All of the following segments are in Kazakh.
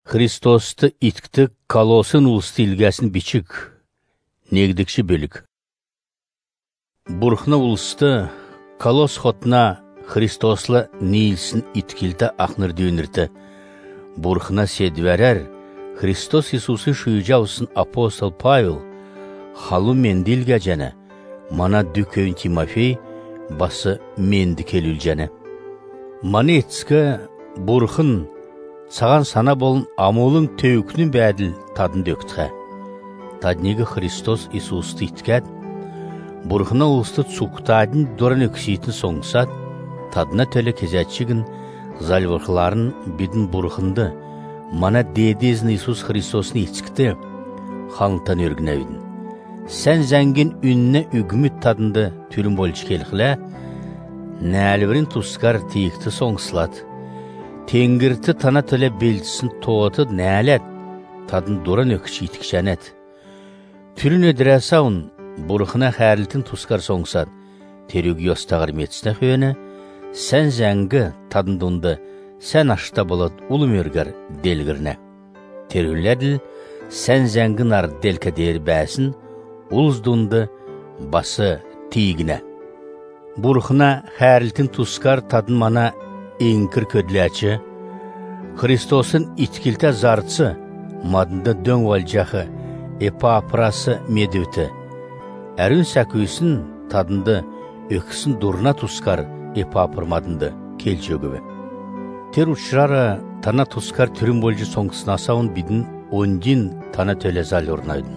Христосты иткті Колосын улысты илгәсін бичік, негдікші бөлік. Бурхна улысты Колос хотна Христослы нейілсін иткілді ақныр дөнірті. Бурхна седверер Христос Иисусы шүйжаусын апостол Павел халу менділге жәні, мана дүкөйін Тимофей басы менді келіл жәні. Маны етскі Бурхын саған сана болын амолың төйікнің бәділ тадын дөктіға. Таднегі Христос Иисусты иткәд, Бурхына ұлысты цуқтадын дұрын өксейтін соңсад, тадына төлі кезәтшігін зальвырқыларын бидін Бурхынды, мана дедезін Иисус Христосын етскіті қалынтан өргінәудің. Сән зәңген үніне үгіміт тадынды түрін болшы келіқілі, нәлібірін тұскар тейікті соңсылады. Тенгірті тана төлі белдісін тоғыты нәләд, тадын дұрын өкші етікшәнәд. Түрін өдірәсауын, Бурхына қәрілтін тұскар соңсад, терегі йостағыр метісіне қөйені, сән зәңгі тадындыңды, сән ашта болад ұлым өргір делгіріне. Тергіләділ, сән зәңгін ар делка дейір бәсін, ұлыздыңды басы тейгіне. Бурхына қәрілтін тұскар тадын мана еңкір көділәчі, Христосын иткілті зарцы, мадында дөң валжақы, эпапрасы медеуті. Әрін сәкүйсін тадынды өкісін дұрна тұскар эпапыр мадынды кел жөгіві. Тер ұшырары тана тұскар түрін болжы соңғысын асауын бидін ондин тана төлі зал орнайдың.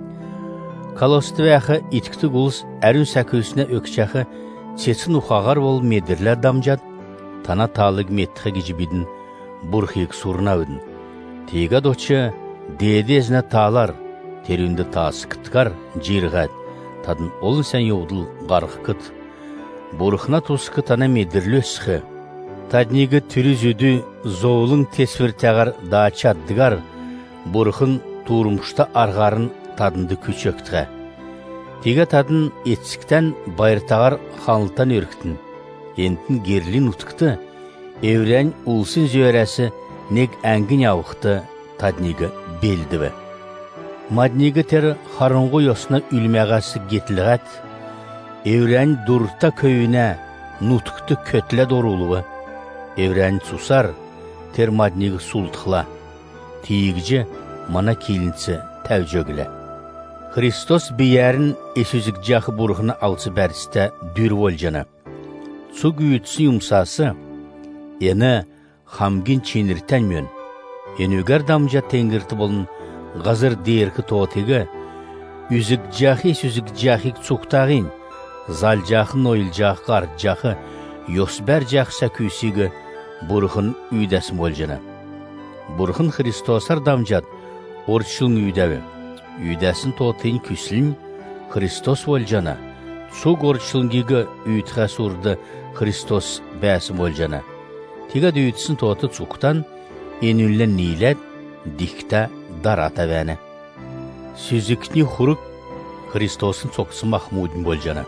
Колосты вәқі иткіті ғылыс әрін сәкүйсіне өкшақы сесін ұқағар бол медірлер дамжад, тана талыг меттіғі кежібідің бұрхик сұрнауыдың. Тейга дочы дедезіне талар, терінді тасы кіткар жирғад, тадын олын сән еудыл ғарғы кіт. Бұрхына тұсқы тана медірлі өсқі. Таднегі түрі зөді зоулың тесвір тәғар дачаддығар, бұрхын турмышта арғарын тадынды күчөктіға. Тейга тадын етсіктен байыртағар қаңылтан өріктін. Ентін герлин ұтықты, әурән ұлсын зөйәрәсі нег әңгін ауықты таднегі белдіві. Маднегі тәрі қарынғы йосына үлмәғасы кетілғат, әурән дұрта көйіне нұтықты көтілі дорулығы. Әурән сусар, тәр маднегі сұлтықла, тейгіжі мана келінці тәужөгілі. Христос бейәрін есізік жақы бұрғына алсы бәрісті дүр олжана. Су күйітсі юмсасы, ені хамгин ченіртен мөн. Енігер дамжа тенгірті болын ғазыр дейіркі тоғытығы, үзік жақик цуқтағын, зал жақын ойыл жақы ар жақы, йосбәр жақса күйсігі бұрғын үйдәсім олжана. Бұрғын Христосар дамжад орчылың үйдәві. Үйдәсін тоғытын күсілін Христос олжана. Суг орчылыңгегі үйтіға сұрды Христос бәсім олжана. Тига дүйітсін тоғыты цуқтан енілі нейләд дикта дар атавәні. Сүзікні хұрық Христосын соқсы Махмудын болжана.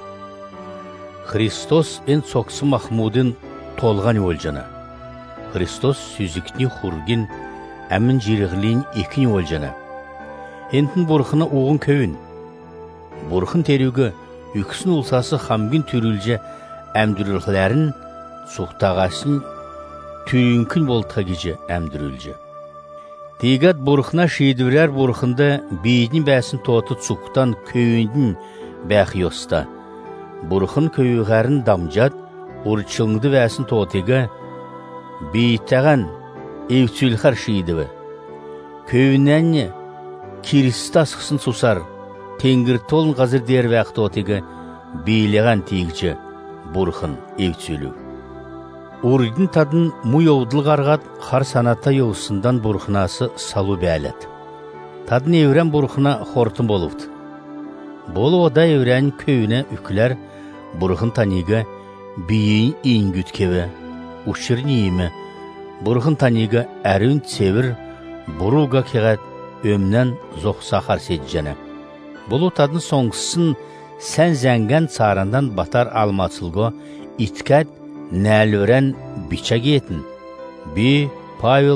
Христос ен соқсы Махмудын толған олжана. Христос сүзікні хұргин әмін жеріғілейін екін олжана. Ентін бұрқына оғын көйін. Бұрқын терігі үкісін ұлсасы хамгін түрілже әмдүрілгілерін суқтағасын түрінкін болтқа кеже әмдүрілже. Тегат бұрқына шейдірер бұрқынды бейдің бәсін тоты цуқтан көйіндің бәқи оста. Бұрқын көйіғарын дамжад, ұрчылыңды бәсін тотығы бейттәған евтүлхар шейдігі. Көйінәнне Киристі асқысын сусар, тенгір толын ғазыр дер вәқті отығы бейліған тегічі бұрқын евтүлі. Урдың тадын мұй оудыл қарғат қар саната еусындан бұрқынасы салу бәлет. Тадын еврен бұрқына қортын болуғды. Болу ода еврен көйіне үкілер бұрқын таниға бейін ингүткеві, ұшырын емі, бұрқын таниға әрін цевір бұруға кеғат өмнен зоқсақар седжені. Бұлу тадын соңғысын сән зәңген царандан батар алматылғы иткәд нәлірен бича кетін. Би Павел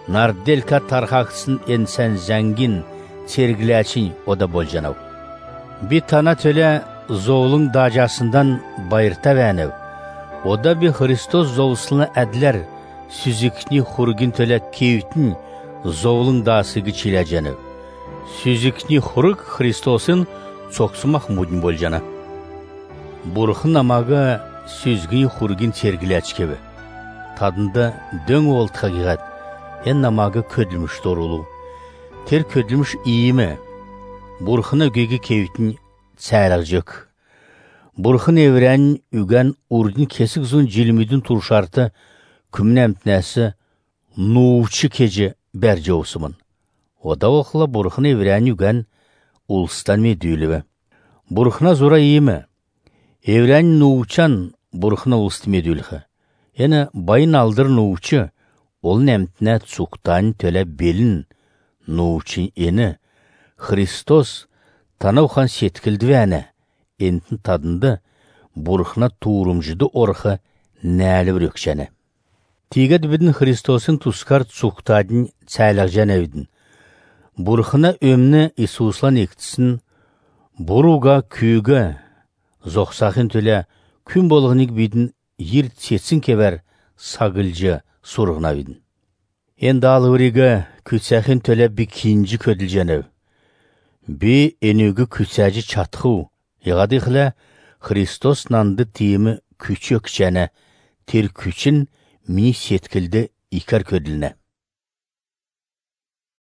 Nardelka tarhaqsın ensen zengin, sergiləçin o da bolcanov. Bir tana töle zoğulun dacasından bayırta vənev. O da bir Hristos zoğusunu ədlər, süzükni xurgin töle keyütün zoğulun dasıgı çiləcenev. Süzükni xurg Hristosun çoxsumaq mudin boljana. Burxın amağı süzgün xurgin sergiləçkevi. Tadında dön oldu haqiqat, en namağı ködülmüş dorulu. Ter ködülmüş iyi mi? Burxına gögü keyütün çaylaqcık. Burxın evren ügen urdin kesik zun cilmidin turşartı kümnemtnəsi nuğçı keci bərce osumın. O da oxla burxın evren ügen ulustan medüylüve. Burxına zora iyi mi? Evren nuğçan burxına ulustan medüylüge. Yine bayın aldır nuğçı, ol nemtnə çuqtan töle belin nuğçın eni, Hristos tanavxan setkildi vəne, entin tadında burxına tuğrumcudu orxı nəli bir ökçəni. Tigad bidin Hristosun tuskar çuqtadın çaylaqcan evdin. Burxına ömni Isuslan ektisin, buruga küyga, zoqsaqın töle kün bolğınik bidin yer setsin kever sagılcı surğına bidin. En dalıvriga kütsəxin töle bir kinci ködülcan ev. Bir enügü kütsəci çatxu, yağadıqla Hristos nandı tiyimi küçük çene, ter küçün mini setkildi ikar ködülüne.